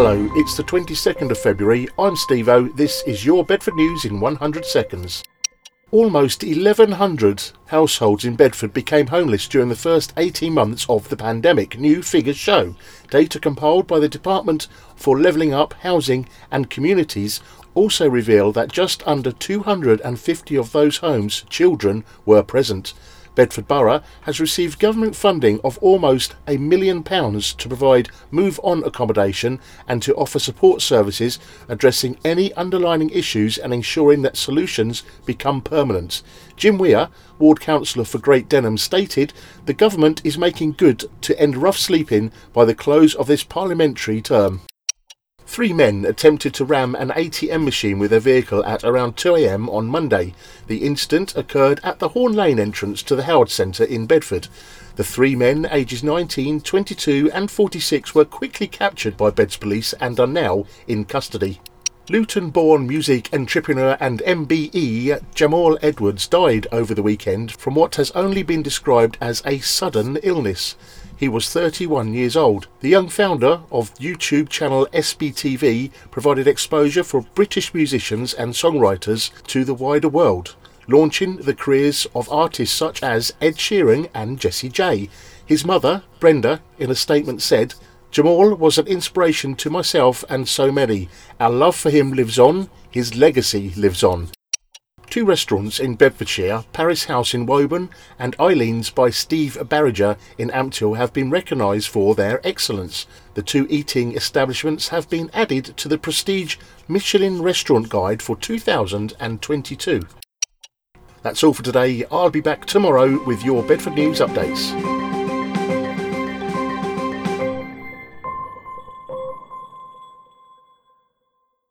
Hello, it's the 22nd of February, I'm Steve-O, this is your Bedford News in 100 seconds. Almost 1,100 households in Bedford became homeless during the first 18 months of the pandemic, new figures show. Data compiled by the Department for Levelling Up, Housing and Communities also reveal that just under 250 of those homes' children were present. Bedford Borough has received government funding of almost £1 million to provide move-on accommodation and to offer support services addressing any underlying issues and ensuring that solutions become permanent. Jim Weir, Ward Councillor for Great Denham, stated the government is making good to end rough sleeping by the close of this parliamentary term. 3 men attempted to ram an ATM machine with their vehicle at around 2 a.m. on Monday. The incident occurred at the Horn Lane entrance to the Howard Centre in Bedford. The 3 men, ages 19, 22 and 46, were quickly captured by Beds Police and are now in custody. Luton-born music entrepreneur and MBE Jamal Edwards died over the weekend from what has only been described as a sudden illness. He was 31 years old. The young founder of YouTube channel SBTV provided exposure for British musicians and songwriters to the wider world, launching the careers of artists such as Ed Sheeran and Jessie J. His mother, Brenda, in a statement said, "Jamal was an inspiration to myself and so many. Our love for him lives on, his legacy lives on." 2 restaurants in Bedfordshire, Paris House in Woburn and Eileen's by Steve Barriger in Ampthill, have been recognised for their excellence. The 2 eating establishments have been added to the prestige Michelin Restaurant Guide for 2022. That's all for today. I'll be back tomorrow with your Bedford News updates.